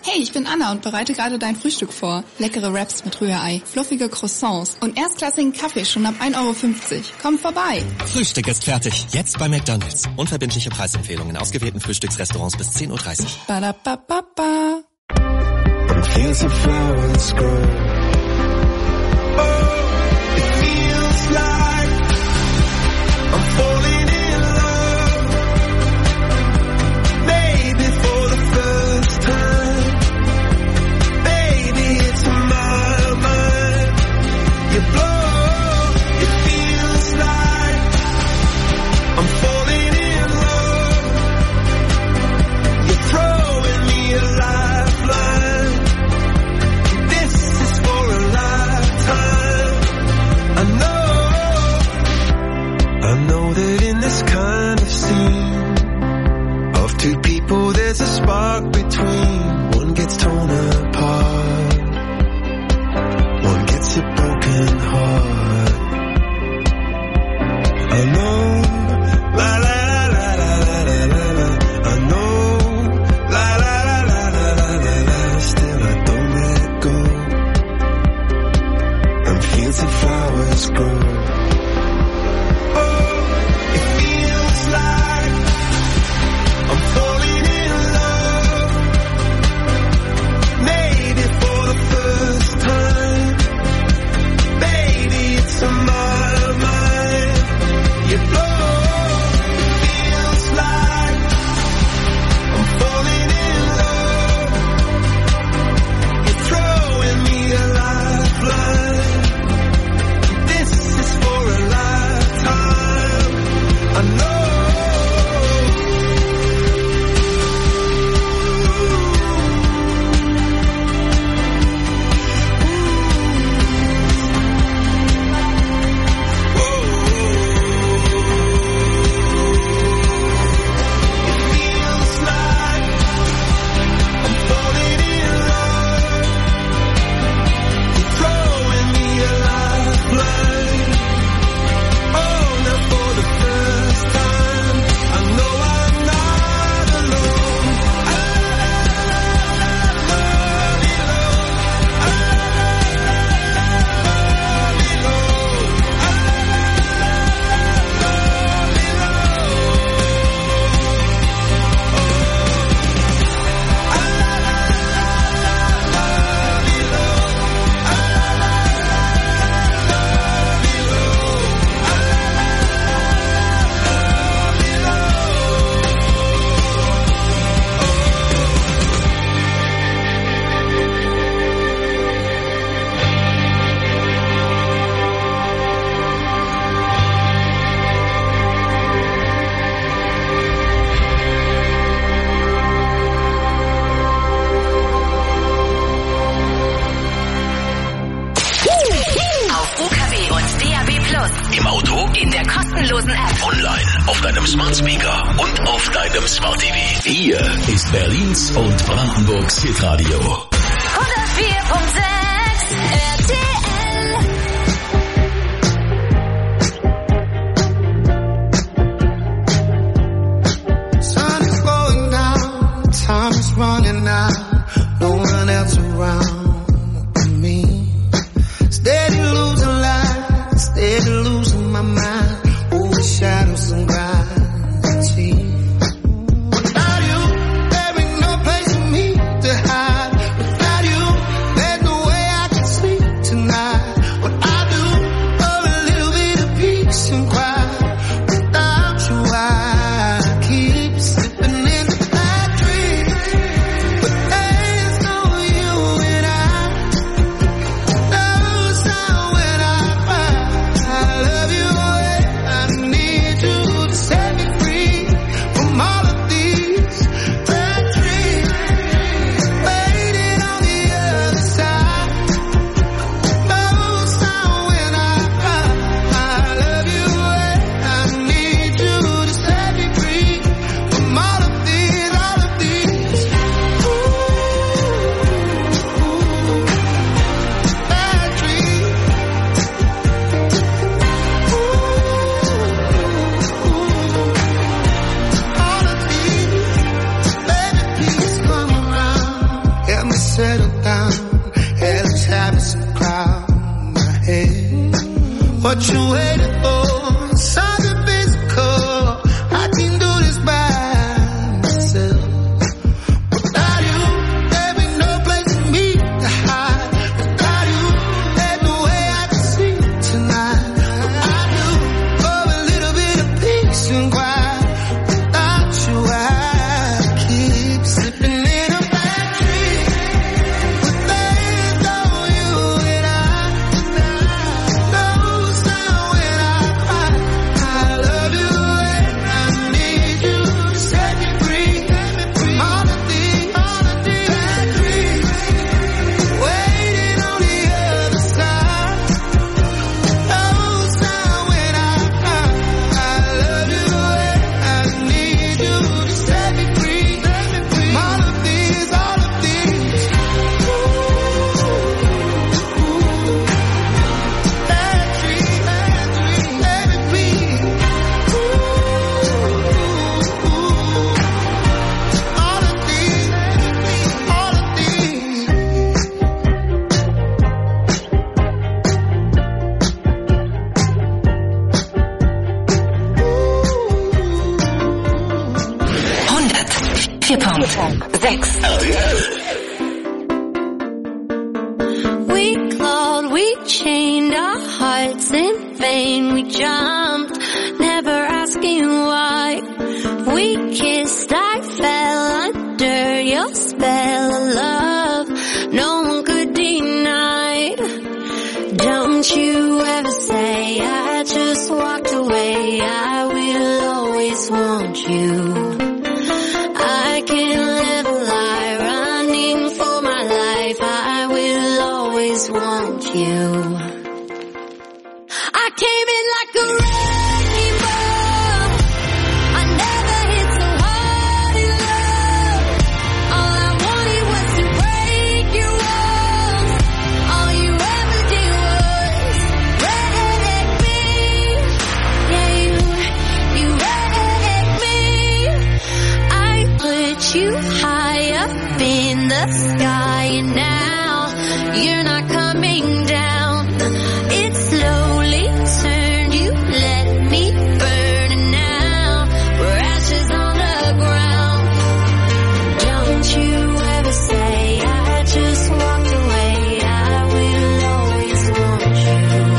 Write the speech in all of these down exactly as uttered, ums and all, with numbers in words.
Hey, ich bin Anna und bereite gerade dein Frühstück vor. Leckere Wraps mit Rührei, fluffige Croissants und erstklassigen Kaffee schon ab ein Euro fünfzig. Komm vorbei. Frühstück ist fertig. Jetzt bei McDonald's. Unverbindliche Preisempfehlungen in ausgewählten Frühstücksrestaurants bis zehn Uhr dreißig. Ba-da-ba-ba-ba. It feels like flowers grow. Oh, it feels like I'm falling in love. Maybe for the first time. Baby, it's in my mind. You blow. It feels like I'm falling in love. You're throwing me a lifeline. This is for a lifetime. I know, I know that in this kind of scene of two people there's a spark between. One gets torn apart, one gets a broken heart. I know, la la la la la la la la. I know, la la la la la la la la. Still I don't let go. And fields and flowers grow. Oh, it feels like I'm falling in love. Maybe for the first time. Baby, it's in my mind. You blow. It feels like I'm falling in love. You're throwing me a lifeline. This is for a lifetime. I know. Auf U K W und D A B Plus. Im Auto, In der kostenlosen App. online, auf deinem Smart Speaker und auf deinem Smart T V. Hier ist Berlins und Brandenburgs Hitradio. hundertvier Komma sechs R T L. Sun is going down, time is running out, no one else around but me. Steady losing light, steady losing my mind, over shadows and gravity. Without you, there ain't no place for me to hide. Without you, there's no settle down. Hey, let's have some crown my head. What you waiting for? Something physical. I can do this by myself. Without you, there be no place for me to hide. Without you, there's no way I can sleep tonight. I do for a little bit of peace and quiet. Without you, I keep slipping in a bad dream. With days on you and I knows now when I cry. I love you and I need you to set me free. From all of these, all of these bad dreams. Waiting on the other side. Knows now when I cry. I love you and I need you to set me free. From all of these, all of these. Bad dreams, bad dreams, let it be. All of these, all of these. hundertvier Komma sechs. We clawed, we chained our hearts in vain. We jumped, never asking why. We kissed, I fell under your spell of love. No one could deny. Don't you ever say I just walked away. I will always want you. I can't live a lie, running for my life. I will always want you. I came in like a wrecking ball. I never hit so hard in love. All I wanted was to break your walls. All you ever did was wreck me. Yeah, you, you wrecked me. I put you high up in the sky, and now you're not coming down. It slowly turned, you let me burn, and now we're ashes on the ground. Don't you ever say I just walked away. I will always want you.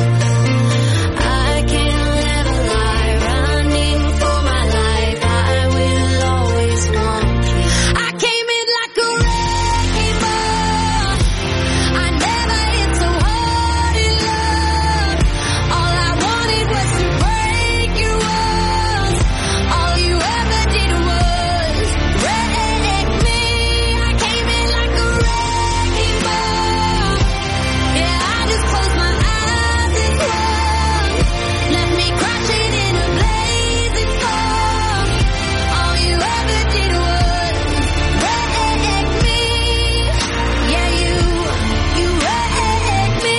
I can't live a lie, running for my life. I will always want you. I came in like a wrecking ball. I never hit so hard in love. All I wanted was to break your walls. All you ever did was wreck me. I came in like a wrecking ball. Yeah, I just closed my eyes and swung. Left me crashing in a blazing storm. All you ever did was wreck me. Yeah, you, you wrecked me.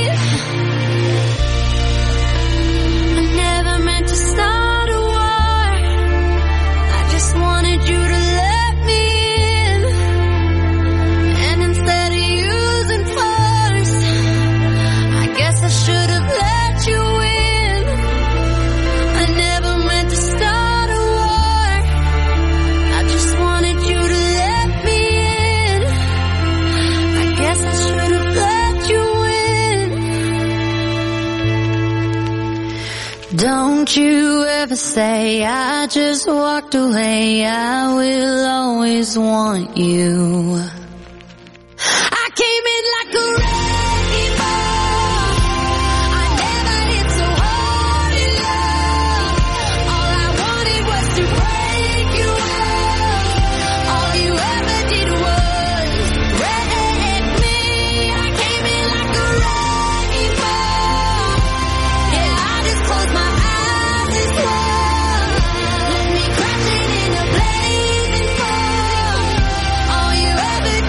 I never meant to start a war. I just wanted you to let me in. And instead of using force, I guess I should have let you in. I never meant to start a war. I just wanted you to let me in. I guess I should have let you in. Don't you ever say I just walked away. I will always want you. I came in like a wrecking ball. I never hit so hard in love. All I wanted was to break your walls. All you ever did was wreck me. I came in like a wrecking ball. Yeah, I just closed my eyes and swung. Left me crashing in a blazing storm. All you ever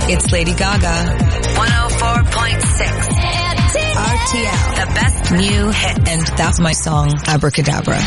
It's Lady Gaga. one oh four point six R T L. The best new hits. And that's my song, Abracadabra.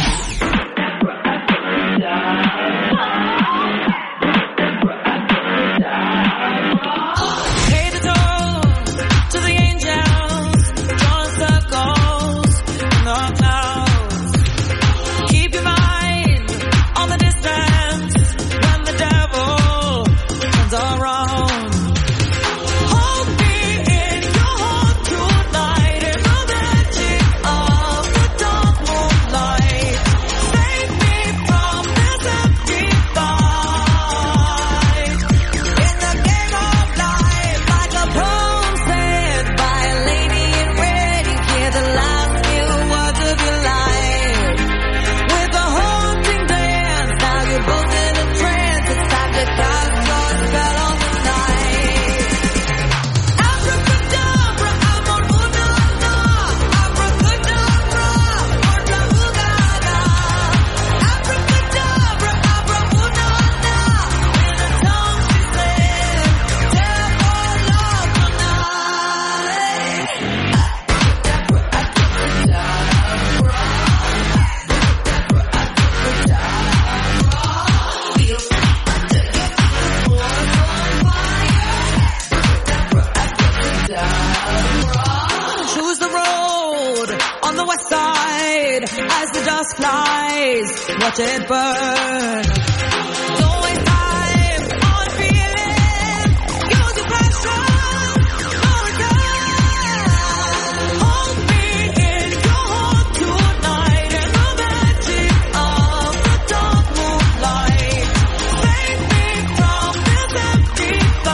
Watch it burn. Don't waste time on feeling. Use your passion. No return. Hold me in your heart tonight in the magic of the dark moonlight. Save me from this empty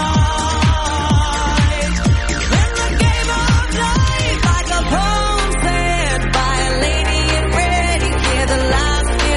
fight. In the game of life, like a poem said by a lady in red, you hear the last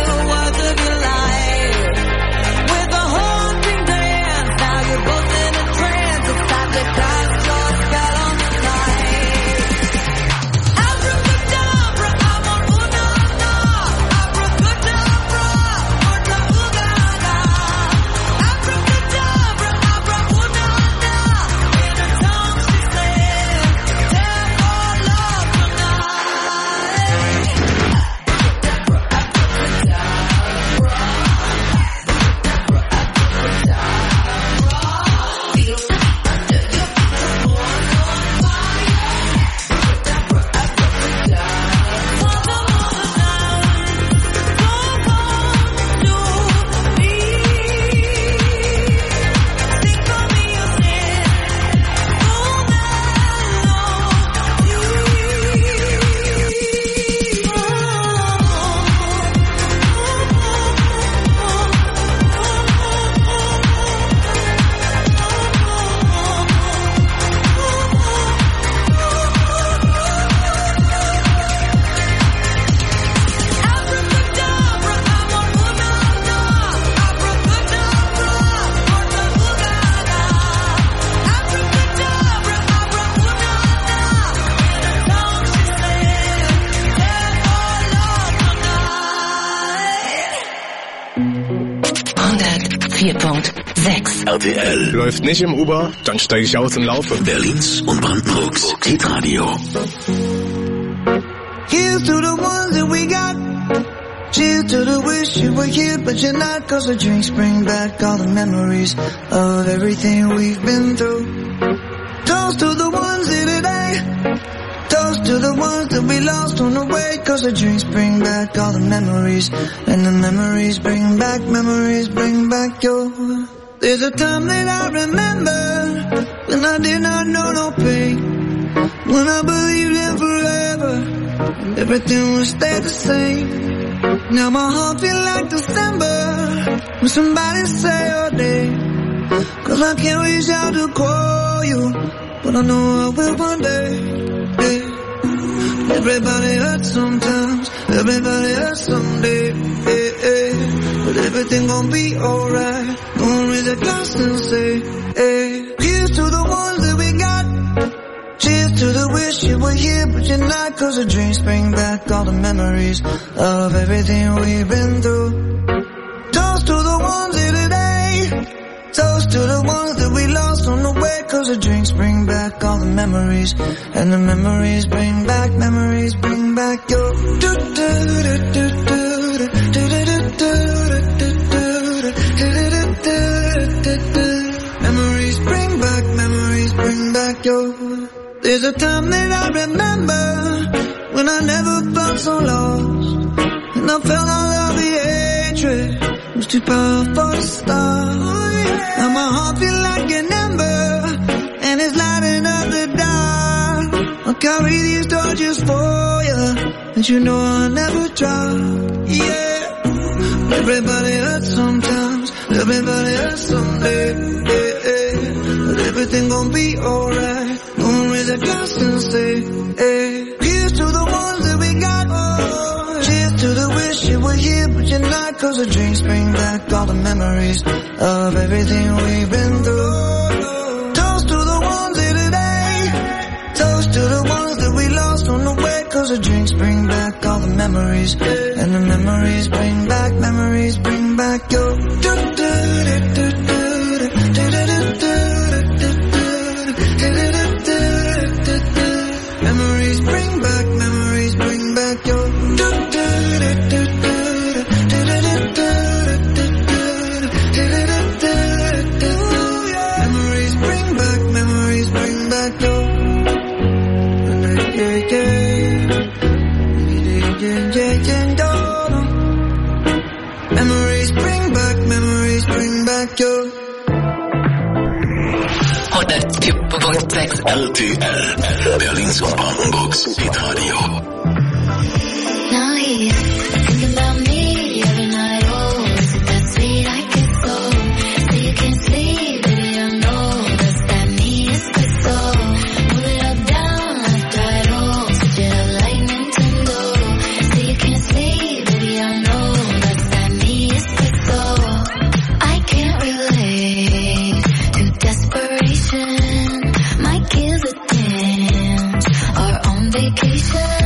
R T L. Läuft nicht im Uber, dann steige ich aus und laufe. Berlins und Brandenburgs Hitradio. Here's to the ones that we got. Cheers to the wish you were here, but you're not. Cause the drinks bring back all the memories of everything we've been through. Toast to the ones here today. Toast to the ones that we lost on the way. Cause the drinks bring back all the memories. And the memories bring back, memories bring back your... There's a time that I remember when I did not know no pain. When I believed in forever, everything would stay the same. Now my heart feel like December when somebody say your name. Cause I can't reach out to call you, but I know I will one day. Yeah. Everybody hurts sometimes, everybody hurts someday. Yeah, yeah. But everything gon' be alright. Gonna raise a glass and say, hey. Here's to the ones that we got. Cheers to the wish you were here, but you're not. Cause the drinks bring back all the memories of everything we've been through. Toast to the ones here today. Toast to the ones that we lost on the way. the drinks bring back all the memories, and the memories bring back, memories bring back your do do do do do do do do do. Memories bring back, memories bring back your. There's a time that I remember when I never felt so lost, and I felt all of the hatred was too powerful to stop. Now my heart feel like an ember, and it's lighting up the dark. I'll carry these torches for you, and you know I'll never drop. Yeah, everybody hurts sometimes, everybody hurts someday. Yeah, yeah. But everything gon' be alright. Gonna raise a glass and say, hey, here's to the ones that we got. Oh, cheers to the wish you were here, but you're not. Cause the drinks bring back all the memories of everything we've been through. Toast to the ones here today. Toast to the ones that we lost on the way. Cause the drinks bring back all the memories, and the memories bring back, memories bring back your do do do do do do do do. Memories bring back, memories bring back your do do do do do do do. Memories bring back, memories bring back your. Memories bring back, memories bring back your. hundertvier Komma sechs R T L, Berlins und Brandenburgs Hitradio. Now he's thinking about me every night. Oh, is it that sweet I get so? So you can't sleep, baby, I know. Does that mean it's good so? Move it up, down, left, right, oh. Switch it up like Nintendo. So you can't sleep, baby, I know. Does that mean it's good so? I can't relate to desperation. My kids are dance or on vacation.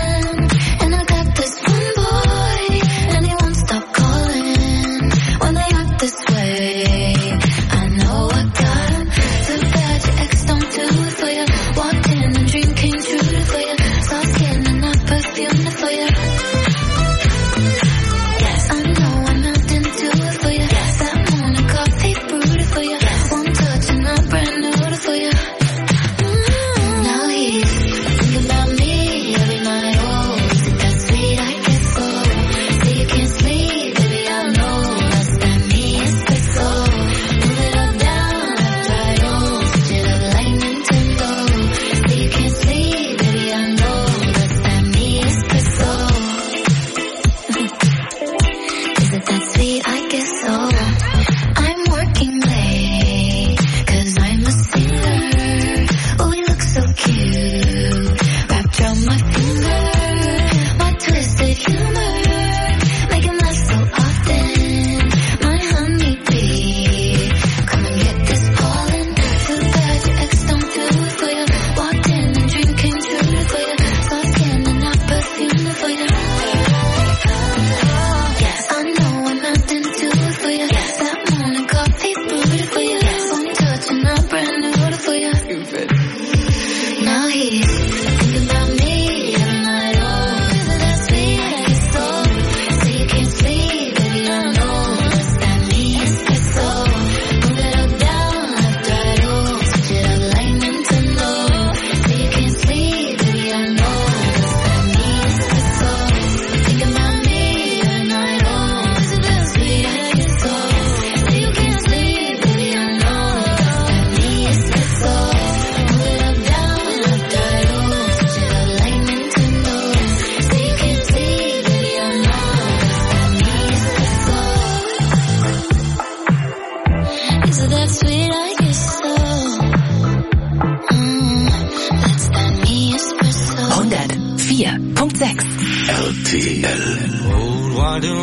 Old winding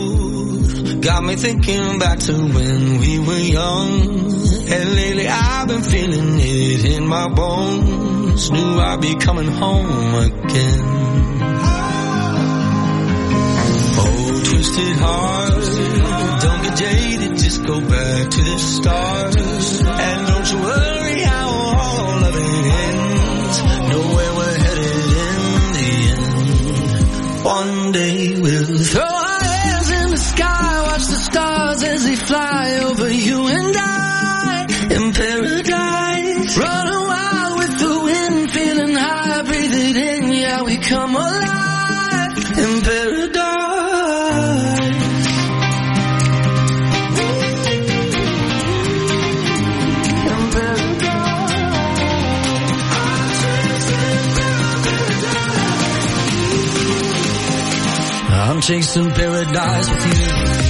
road got me thinking back to when we were young, and lately I've been feeling it in my bones. Knew I'd be coming home again. Oh, twisted heart, don't get jaded, just go back to the start. And don't you worry how hard all of it ends. Know where we're headed in the end. One day we'll throw our hands in the sky, watch the stars as they fly over you and I. In paradise, running wild with the wind, feeling high, breathe it in, yeah, we come alive. In paradise. I'm chasing paradise with you.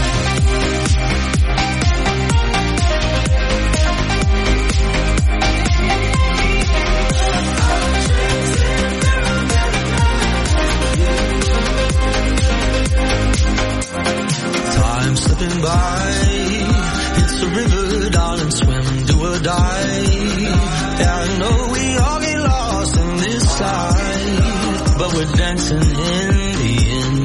Time slipping by. It's a river, darling, swim, do or die. Yeah, I know we all get lost in this side, but we're dancing in the end.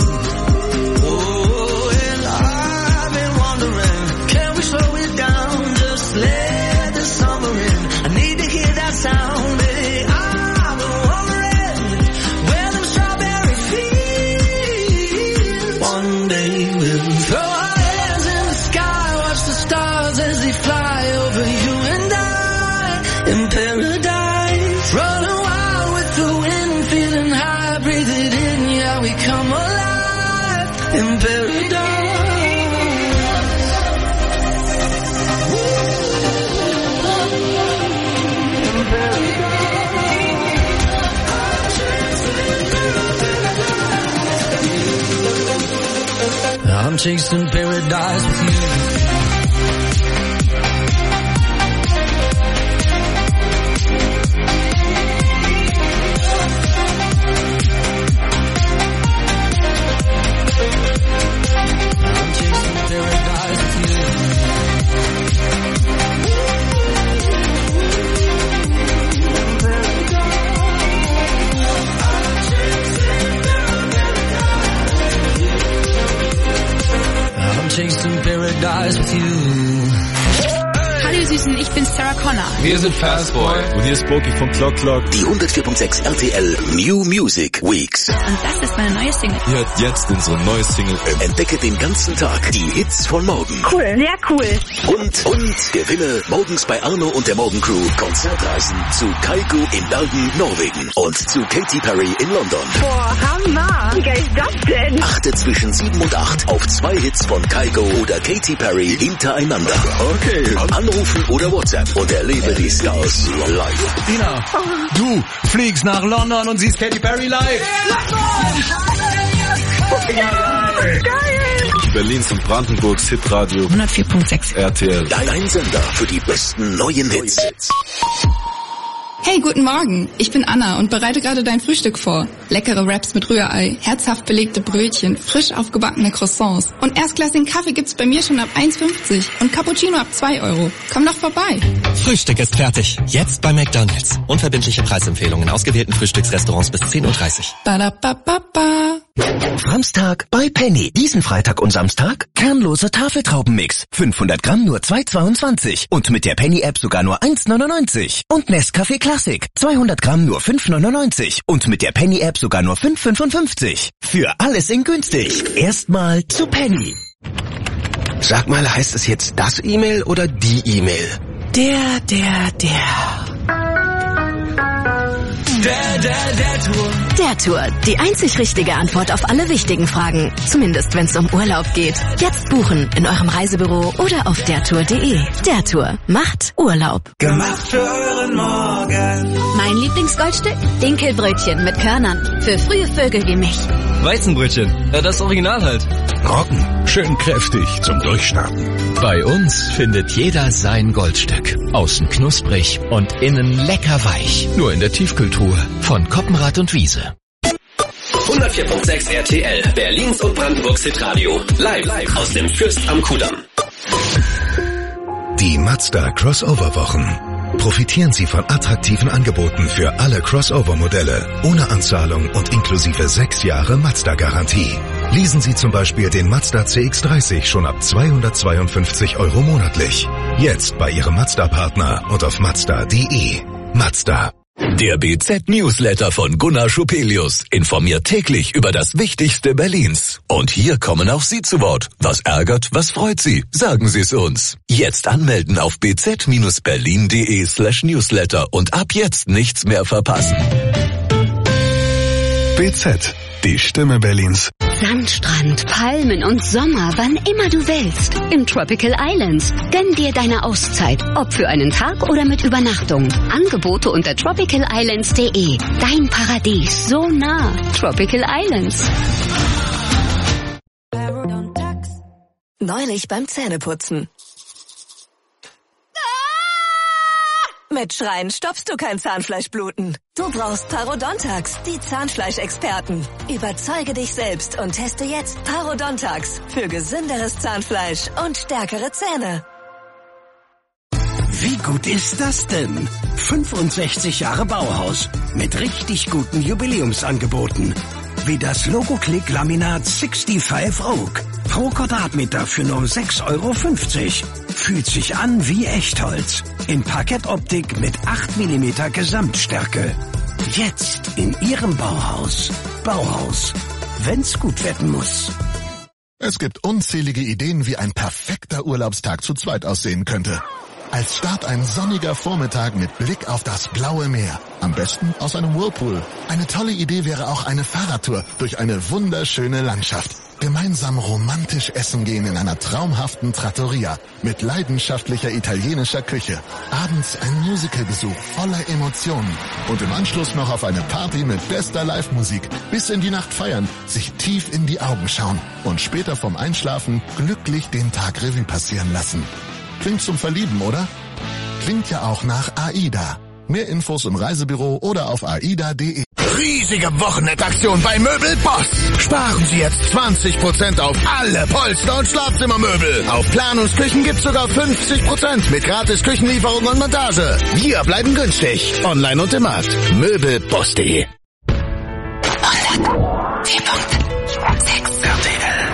Slow it down, just let the summer in. I need to hear that sound, baby. I've been wondering where them strawberry fields. One day we'll throw our hands in the sky, watch the stars as they fly over you and I. In paradise, running wild with the wind, feeling high, breathe it in, yeah, we come alive. In paradise. I'm chasing paradise with you. I'm chasing paradise with you. Chasing paradise with you. Hallo ihr Süßen, ich bin Sarah Connor. Wir sind Fastboy. Und hier ist Boki von Clock Clock. Die hundertvier Komma sechs R T L New Music Weeks. Und das ist meine neue Single. Ihr hört jetzt unsere neue Single. Entdecke den ganzen Tag die Hits von morgen. Cool, sehr cool. Und, und gewinne morgens bei Arno und der Morgencrew Konzertreisen zu Kygo in Bergen, Norwegen und zu Katy Perry in London. Boah, Hammer. Wie geil ist das denn? Achte zwischen sieben und acht auf zwei Hits von Kygo oder Katy Perry hintereinander. Okay. Anrufen oder WhatsApp und erlebe die Stars live. Dina, du fliegst nach London und siehst Katy Perry live. Geil. Berlins und Brandenburgs Hitradio hundertvier Komma sechs R T L. Dein Sender für die besten neuen Hits. Hey, guten Morgen. Ich bin Anna und bereite gerade dein Frühstück vor. Leckere Wraps mit Rührei, herzhaft belegte Brötchen, frisch aufgebackene Croissants. Und erstklassigen Kaffee gibt's bei mir schon ab eins fünfzig und Cappuccino ab zwei Euro. Komm doch vorbei. Frühstück ist fertig. Jetzt bei McDonald's. Unverbindliche Preisempfehlungen in ausgewählten Frühstücksrestaurants bis zehn Uhr dreißig. Badabababa. Samstag bei Penny. Diesen Freitag und Samstag kernloser Tafeltraubenmix. fünfhundert Gramm nur zwei Euro zweiundzwanzig. Und mit der Penny-App sogar nur eins Euro neunundneunzig. Und Nescafé Classic. zweihundert Gramm nur fünf Euro neunundneunzig. Und mit der Penny-App sogar nur fünf Euro fünfundfünfzig. Für alles in günstig. Erstmal zu Penny. Sag mal, heißt es jetzt das E-Mail oder die E-Mail? Der, der, der. Der, der, der Tour. Der Tour. Die einzig richtige Antwort auf alle wichtigen Fragen. Zumindest wenn es um Urlaub geht. Jetzt buchen in eurem Reisebüro oder auf der tour punkt de. Der Tour macht Urlaub. Gemacht für euren Morgen. Mein Lieblingsgoldstück? Dinkelbrötchen mit Körnern. Für frühe Vögel wie mich. Weizenbrötchen. Ja, das Original halt. Roggen. Schön kräftig zum Durchstarten. Bei uns findet jeder sein Goldstück. Außen knusprig und innen lecker weich. Nur in der Tiefkühltruhe von Koppenrad und Wiese. hundertvier Komma sechs R T L, Berlins und Brandenburgs Hitradio. Live, live aus dem Fürst am Kudamm. Die Mazda Crossover-Wochen. Profitieren Sie von attraktiven Angeboten für alle Crossover-Modelle, ohne Anzahlung und inklusive sechs Jahre Mazda-Garantie. Leasen Sie zum Beispiel den Mazda C X dreißig schon ab zweihundertzweiundfünfzig Euro monatlich. Jetzt bei Ihrem Mazda-Partner und auf mazda punkt de. Mazda. Der B Z-Newsletter von Gunnar Schupelius informiert täglich über das Wichtigste Berlins. Und hier kommen auch Sie zu Wort. Was ärgert, was freut Sie? Sagen Sie es uns. Jetzt anmelden auf bz-berlin.de slash newsletter und ab jetzt nichts mehr verpassen. B Z, die Stimme Berlins. Sandstrand, Palmen und Sommer, wann immer du willst. Im Tropical Islands. Gönn dir deine Auszeit, ob für einen Tag oder mit Übernachtung. Angebote unter tropical islands punkt de. Dein Paradies, so nah. Tropical Islands. Neulich beim Zähneputzen. Mit Schreien stoppst du kein Zahnfleischbluten. Du brauchst Parodontax, die Zahnfleischexperten. Überzeuge dich selbst und teste jetzt Parodontax für gesünderes Zahnfleisch und stärkere Zähne. Wie gut ist das denn? fünfundsechzig Jahre Bauhaus mit richtig guten Jubiläumsangeboten. Wie das Logo-Click Laminat fünfundsechzig Oak. Pro Quadratmeter für nur sechs Euro fünfzig. Fühlt sich an wie Echtholz. In Parkettoptik mit acht Millimeter Gesamtstärke. Jetzt in Ihrem Bauhaus. Bauhaus. Wenn's gut werden muss. Es gibt unzählige Ideen, wie ein perfekter Urlaubstag zu zweit aussehen könnte. Als Start ein sonniger Vormittag mit Blick auf das blaue Meer. Am besten aus einem Whirlpool. Eine tolle Idee wäre auch eine Fahrradtour durch eine wunderschöne Landschaft. Gemeinsam romantisch essen gehen in einer traumhaften Trattoria mit leidenschaftlicher italienischer Küche. Abends ein Musicalbesuch voller Emotionen. Und im Anschluss noch auf eine Party mit bester Live-Musik. Bis in die Nacht feiern, sich tief in die Augen schauen und später vom Einschlafen glücklich den Tag Revue passieren lassen. Klingt zum Verlieben, oder? Klingt ja auch nach AIDA. Mehr Infos im Reisebüro oder auf aida punkt de. Riesige Wochenendaktion bei Möbelboss. Sparen Sie jetzt zwanzig Prozent auf alle Polster- und Schlafzimmermöbel. Auf Planungsküchen gibt's sogar fünfzig Prozent mit gratis Küchenlieferung und Montage. Wir bleiben günstig. Online und im Markt. Möbelboss punkt de. vier Komma sechs R T L.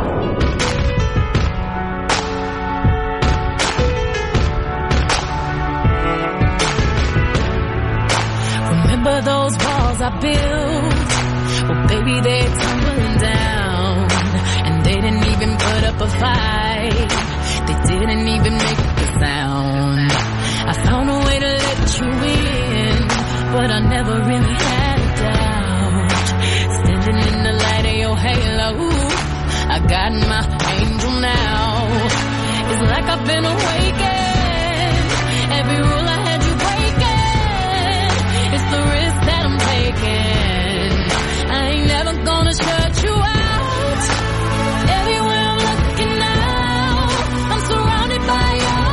Remember those walls I built? Well, baby, they're tumbling down. And they didn't even put up a fight. They didn't even make a sound. I found a way to let you in, but I never really had a doubt. Standing in the light of your halo, I got my angel now. It's like I've been awakened. Every rule I had you breaking. It's the risk that I'm taking. I ain't never gonna shut you out. Everywhere I'm looking now, I'm surrounded by you.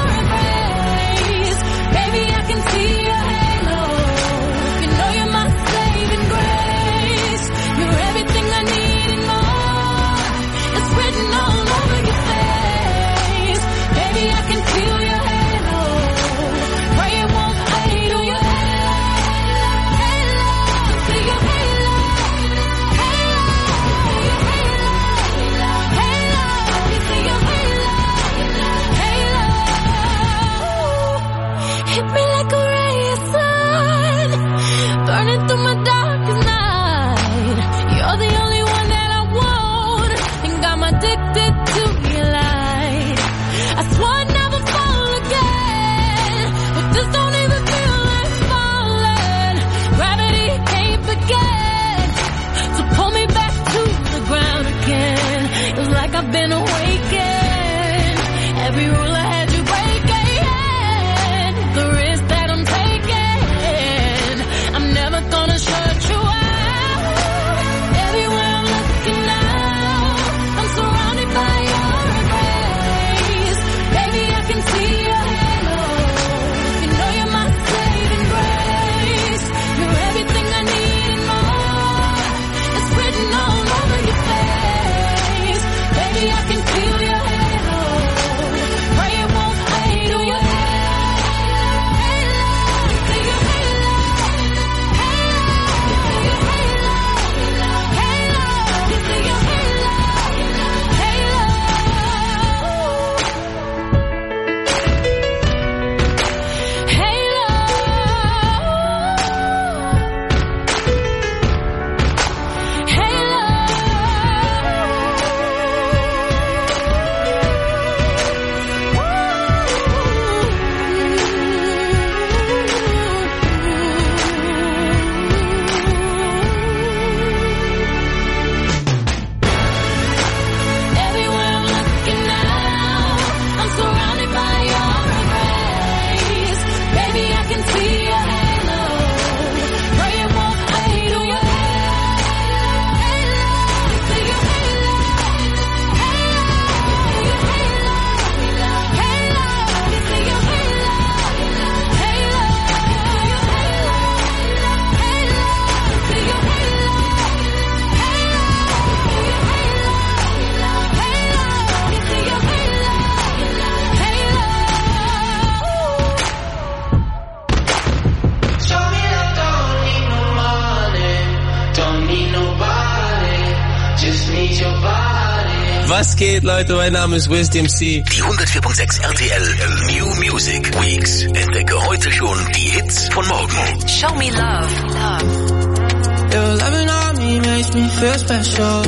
Was geht, Leute? Mein Name ist Wiz D M C. Die hundertvier Komma sechs R T L New Music Weeks. Entdecke heute schon die Hits von morgen. Show me love, love. Your loving on me makes me feel special.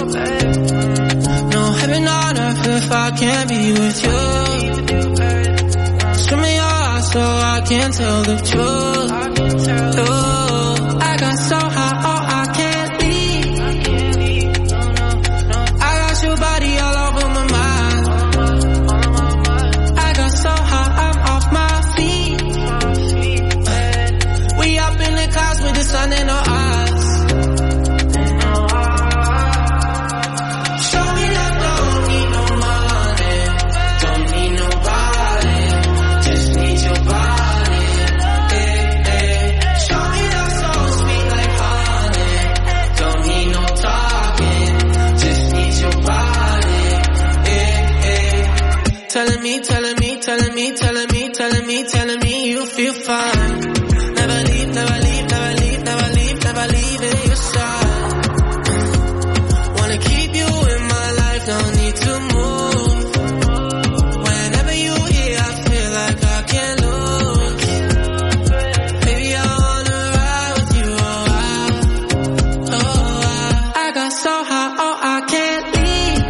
No heaven on earth if I can't be with you. Show me your eyes so I can tell the truth. Ooh, I got so high, oh I can't leave. I got your body all over my mind. I got so high, I'm off my feet. We up in the clouds with the sun in our eyes. Telling me, telling me, telling me, telling me, telling me, telling me you feel fine. Never leave, never leave, never leave, never leave, never leave in your side. Wanna keep you in my life, don't need to move. Whenever you here, I feel like I can't lose. Baby, I wanna ride with you, oh I, oh I. I got so high, oh I can't leave.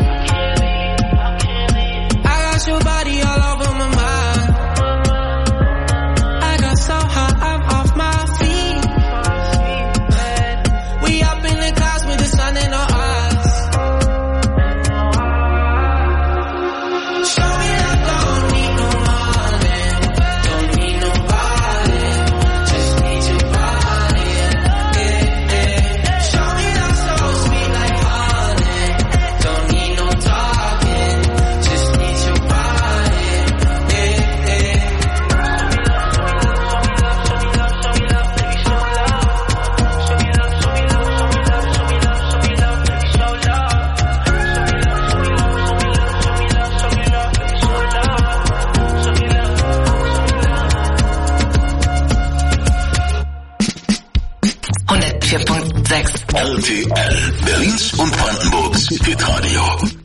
Your body all over my mind. I got so high, I'm off my feet. We up in the clouds with the sun in our eyes. Show me that don't need no money, don't need nobody, just need your body. Yeah, yeah. Show me that so sweet like honey, don't need no talking, just need your body. hundertvier Komma sechs R T L, Berlins und Brandenburgs Hitradio.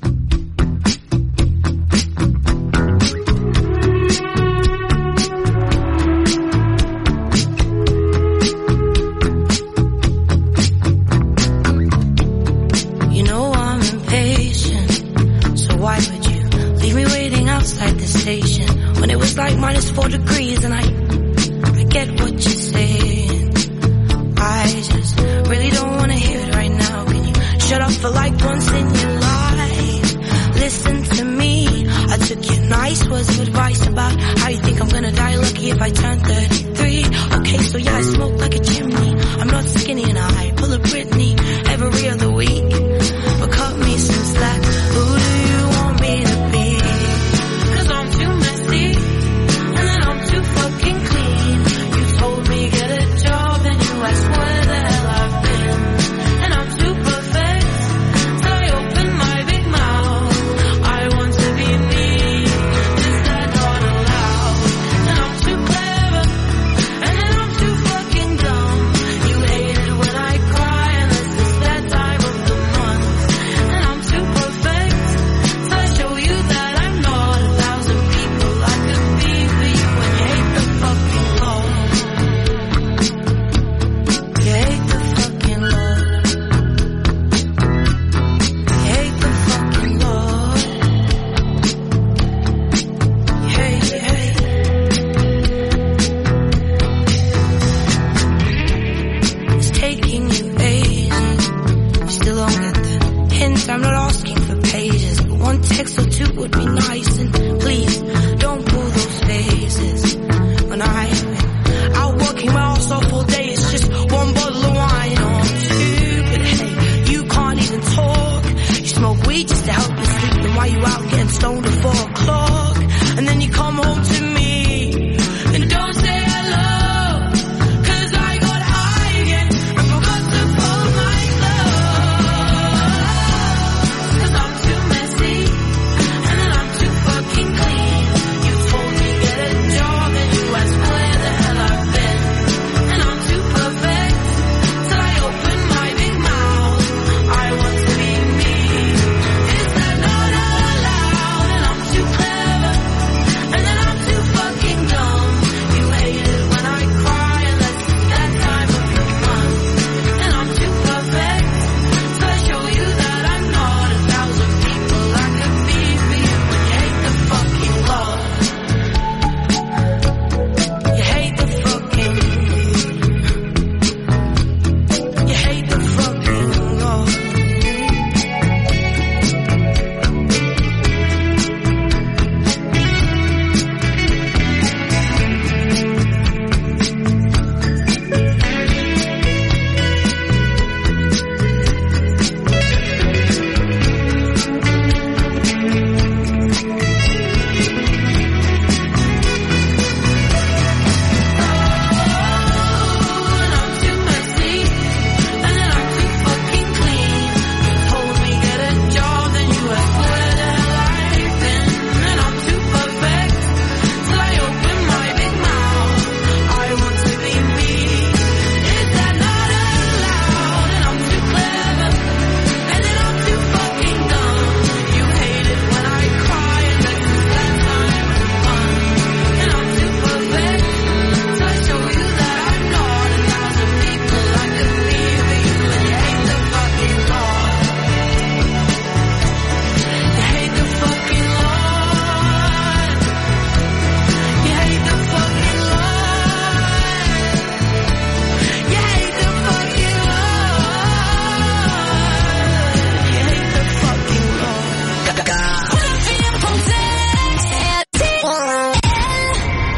You know I'm impatient, so why would you leave me waiting outside the station when it was like minus four degrees and I, I get what you're saying. I just really don't want to hear it right now. Can you shut up for like once in your life? Listen to me. I took your nice words of advice about how you think I'm gonna die lucky if I turn thirty-three. Okay, so yeah, I smoke like a chimney. I'm not skinny and I pull a Britney every other week. But cut me some slack. Who do you want me to be? Cause I'm too messy and then I'm too fucking clean. You told me get a job and you asked where the hell I've been. And I'm too perfect, so I open my big mouth. I want to be me, is that not allowed? And I'm too clever, and then I'm too fucking dumb. You hate it when I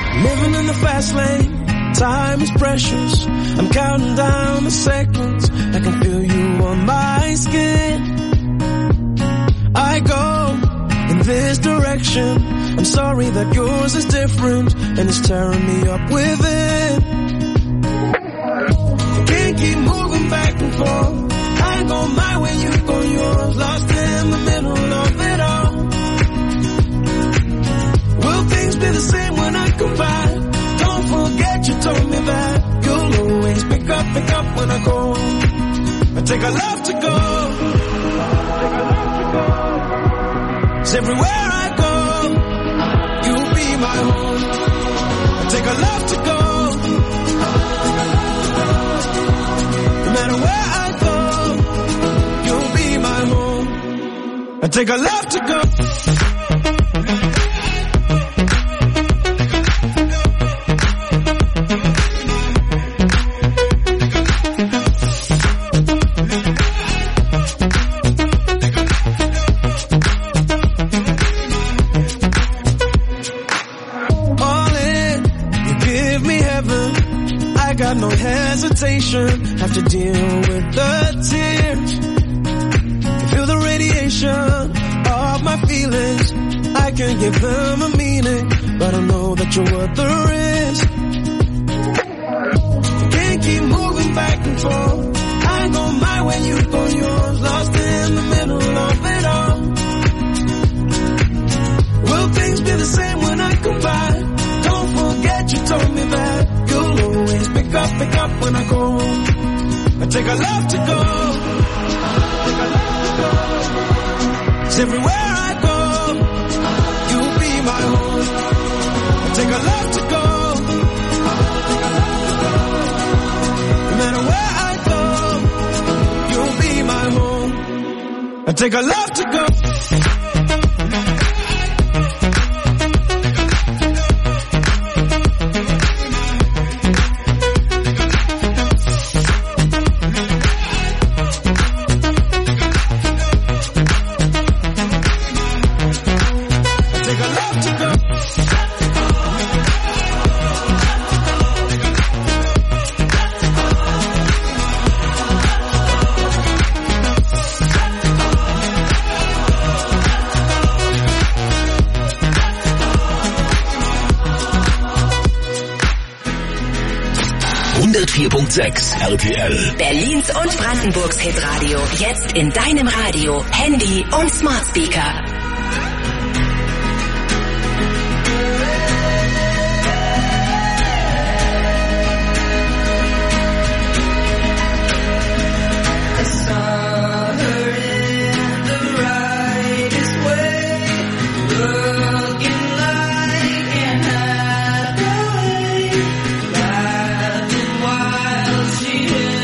Living in the fast lane, time is precious. I'm counting down the seconds. I can feel you on my skin. I go in this direction. I'm sorry that yours is different, and it's tearing me up within. Can't keep moving back and forth. I go my way, you go yours. Lost in the middle of it all. Will things be the same when I come by? Don't forget you told me that you'll always pick up, pick up when I go. I take a love to go. Cause everywhere I go, you'll be my home. I take a love to go. No matter where I go, you'll be my home. I take a love to go. Have to deal with the tears. Feel the radiation of my feelings. I can give them a meaning, but I know that you're worth the risk. Can't keep moving back and forth. I go my way, you go yours. Lost in the middle of it all. Will things be the same when I come by? Don't forget you told me that you'll always pick up, pick up when I go. I take a love to go. Cause everywhere I go, you'll be my home. I take a love to go. No matter where I go, you'll be my home. I take a love to go. hundertvier Komma sechs R T L. Berlins und Brandenburgs Hitradio. Jetzt in deinem Radio, Handy und Smart Speaker.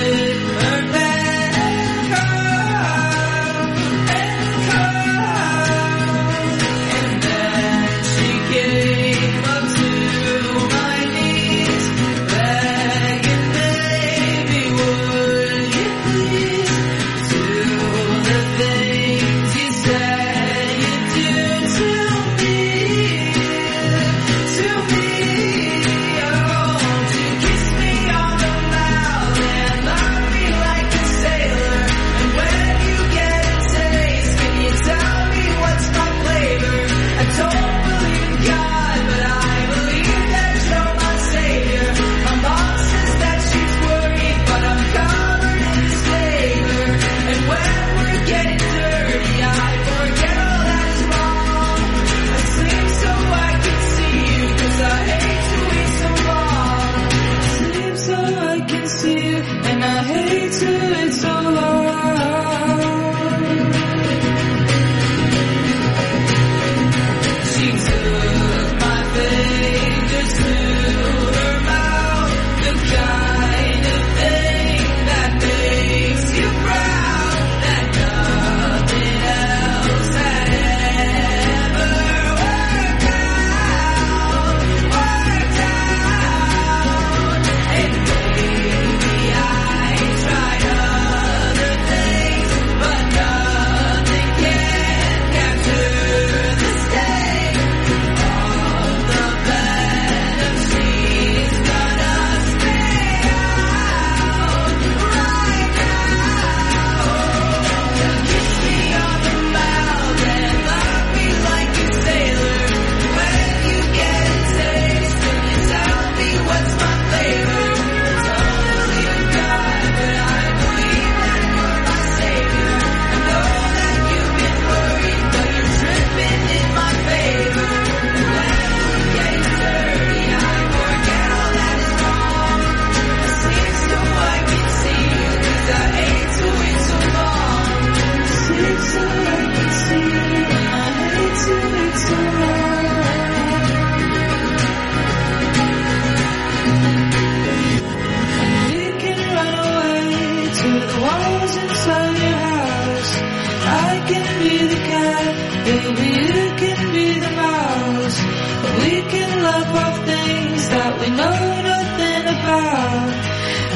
Car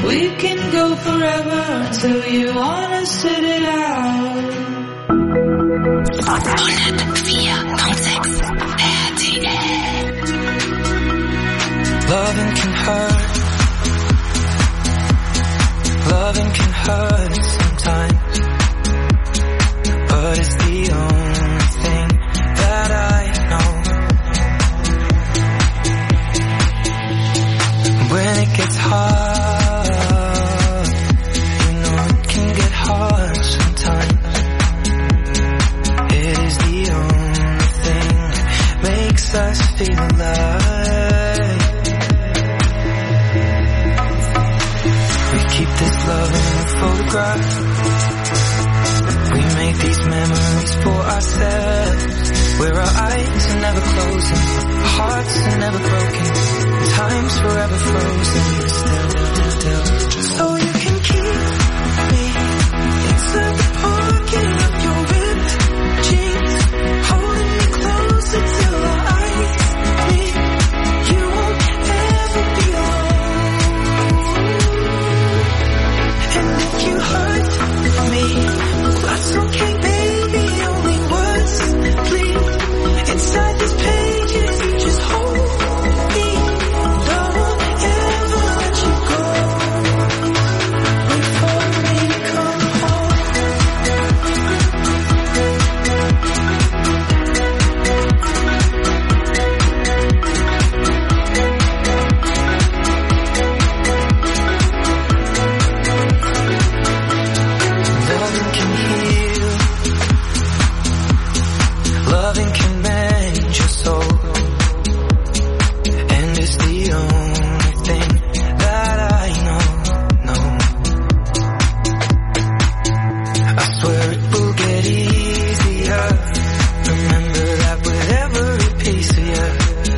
We can go forever until you wanna sit it out. hundertvier Komma sechs R T L. Loving can hurt. Loving can hurt sometimes, but it's the only thing that I know. When it gets hard, you know it can get hard sometimes. It is the only thing that makes us feel alive. Keep this love in a photograph. We make these memories for ourselves, where our eyes are never closing, our hearts are never broken, time's forever frozen. Still, still, so you can keep me inside the pocket of your ripped jeans, holding me closer till our eyes meet. You won't ever be alone. And if you hurt me, that's okay, baby. Only words bleed inside these pages. You just hold me, and I won't ever let you go. Wait for me to come home. Loving can heal. Loving can mend your soul. And it's the only thing that I know, know. I swear it will get easier. Remember that with every piece of you.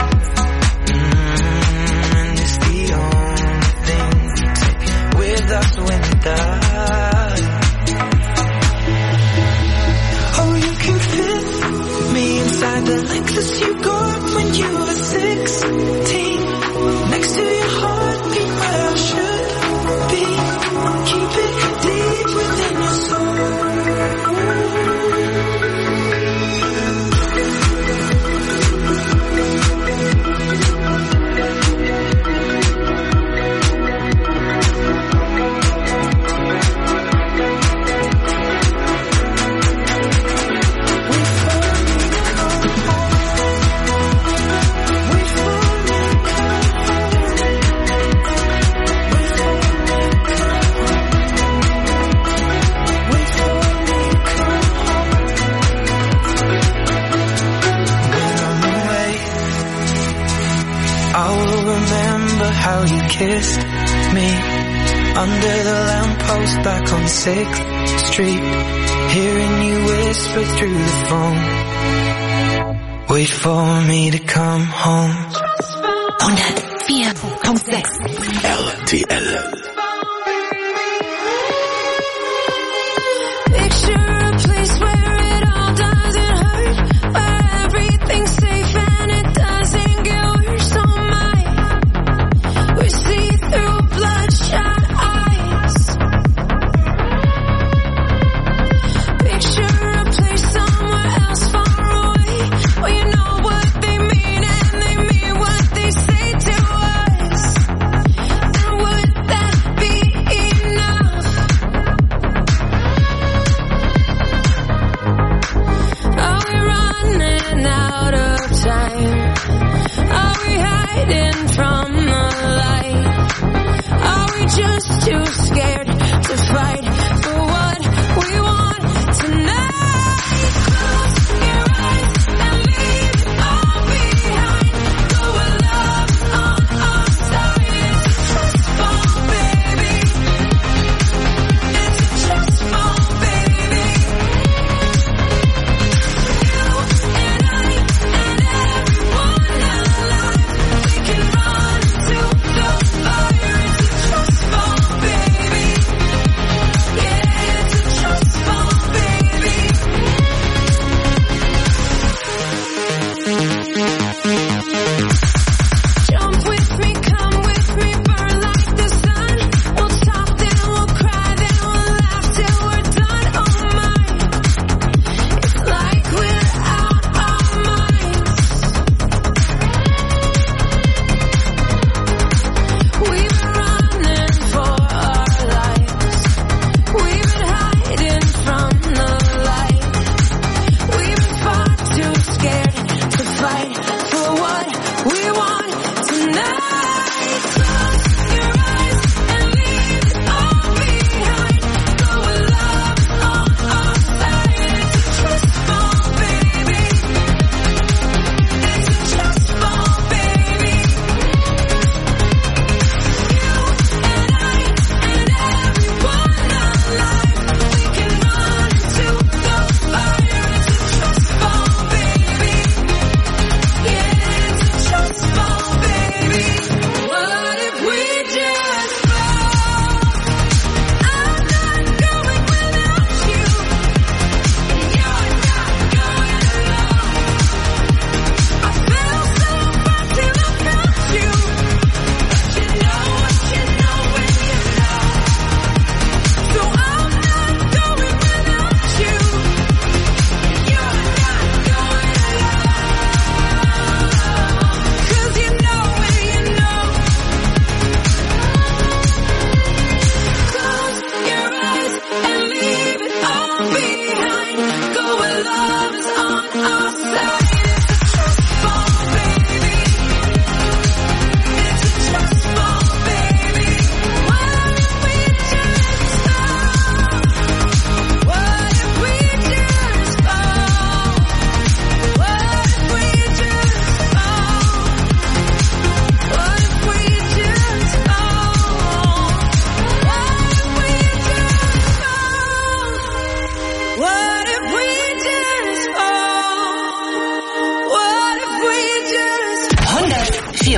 Mm, and it's the only thing we take with us when we die. Oh, you can fit me inside the necklace you got when you were sixteen. Next to your heartbeat where I should be. Keep it deep within your soul. How you kissed me under the lamppost back on sixth Street, hearing you whisper through the phone. Wait for me to come home. hundertvier Komma sechs R T L. Picture a place where it all doesn't hurt, where everything's safe and it doesn't get worse. Oh my, we see through bloodshot eyes. Picture a place somewhere else far away, where you know what they mean and they mean what they say to us. And would that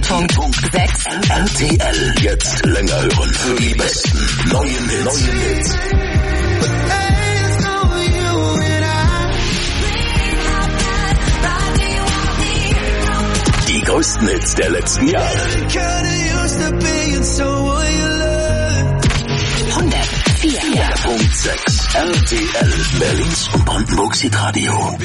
Punkt sechs R T L. Jetzt länger hören für die besten neuen Hits. Neuen Hits. Die größten Hits der letzten Jahre. hundertvier Punkt sechs R T L. Berlins und Brandenburgs Hitradio.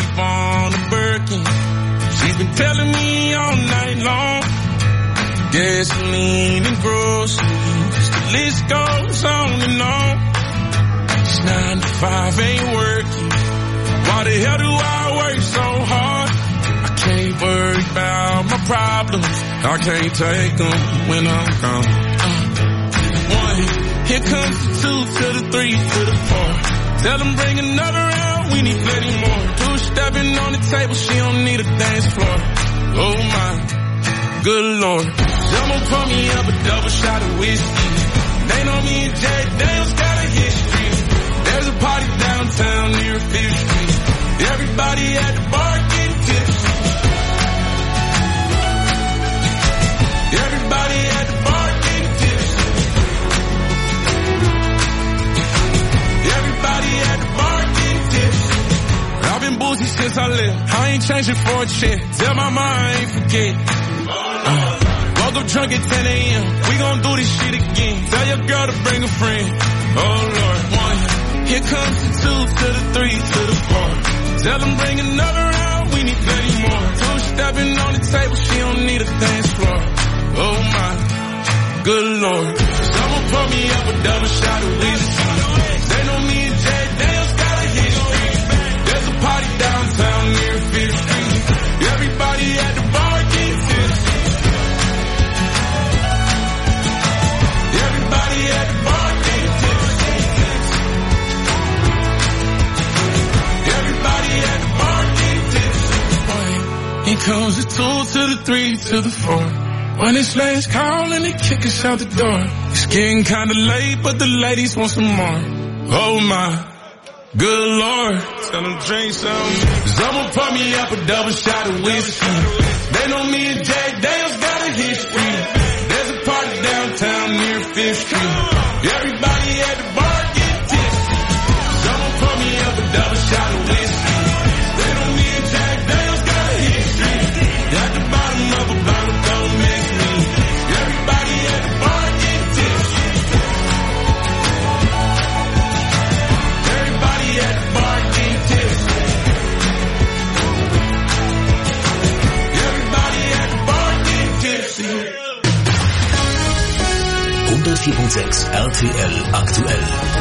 She's been telling me all night long. Gasoline and groceries, the list goes on and on. It's nine to five, ain't working. Why the hell do I work so hard? I can't worry about my problems. I can't take them when I'm gone. Uh, one, here comes the two to the three to the four. Tell them bring another round, we need plenty more. Two stepping on the table, she don't need a dance floor. Oh my, good lord. Someone pour me up a double shot of whiskey. They know me and Jay Daniels got a history. There's a party downtown near Fifth Street. Everybody at the bar getting tipsy. Everybody at the bar getting tipsy. Everybody at the bar getting tipsy. I've been boozy since I left. I ain't changing for a check. Tell my mom I ain't forget. Uh, woke up drunk at ten a.m. We gon' do this shit again. Tell your girl to bring a friend. Oh Lord, one. Here comes the two to the three to the four. Tell them bring another round. We need plenty more. Two stepping on the table. She don't need a dance floor. Oh my, good lord. Someone pour me up a double shot of whiskey. They know me and Jay Daniels got a history. There's a party downtown near Fifth Street. Everybody at the bar getting tipsy. Everybody at the bar getting tipsy. Everybody at the bar getting tipsy. Here comes the two to the three to the four. When it's last call and they kick us out the door. It's getting kinda late, but the ladies want some more. Oh my, good lord. Tell them drink some. Someone pour me up a double shot of whiskey. They know me and Jay Daniels got a history. There's a party downtown near Fifth Street. Everybody at the bar get tipsy. Someone pour me up a double shot of whiskey. They know me and Jay Daniels got a history. At the bottom of a bottle, don't mix me. Everybody at the bar get tipsy. Everybody at the bar get tipsy. Everybody at the bar get tipsy. hundertvier Punkt sechs R T L aktuell.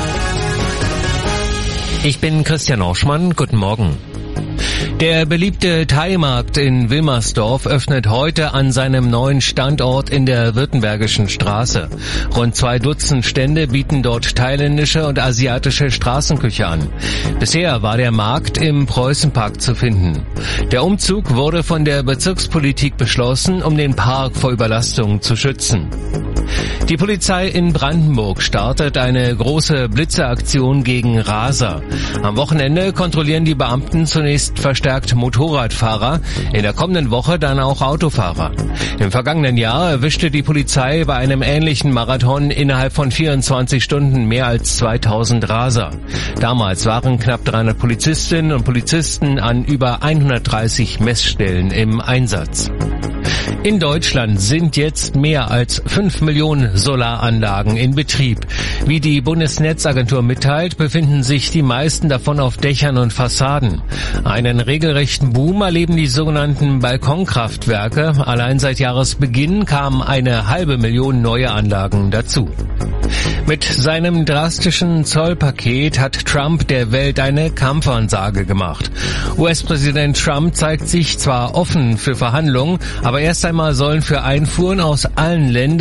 Ich bin Christian Orschmann, guten Morgen. Der beliebte Thai-Markt in Wilmersdorf öffnet heute an seinem neuen Standort in der Württembergischen Straße. Rund zwei Dutzend Stände bieten dort thailändische und asiatische Straßenküche an. Bisher war der Markt im Preußenpark zu finden. Der Umzug wurde von der Bezirkspolitik beschlossen, um den Park vor Überlastung zu schützen. Die Polizei in Brandenburg startet eine große Blitzeaktion gegen Raser. Am Wochenende kontrollieren die Beamten zunächst verstärkt Motorradfahrer, in der kommenden Woche dann auch Autofahrer. Im vergangenen Jahr erwischte die Polizei bei einem ähnlichen Marathon innerhalb von vierundzwanzig Stunden mehr als zweitausend Raser. Damals waren knapp dreihundert Polizistinnen und Polizisten an über hundertdreißig Messstellen im Einsatz. In Deutschland sind jetzt mehr als fünf Millionen Solaranlagen in Betrieb. Wie die Bundesnetzagentur mitteilt, befinden sich die meisten davon auf Dächern und Fassaden. Einen regelrechten Boom erleben die sogenannten Balkonkraftwerke. Allein seit Jahresbeginn kamen eine halbe Million neue Anlagen dazu. Mit seinem drastischen Zollpaket hat Trump der Welt eine Kampfansage gemacht. U S-Präsident Trump zeigt sich zwar offen für Verhandlungen, aber erst einmal sollen für Einfuhren aus allen Ländern in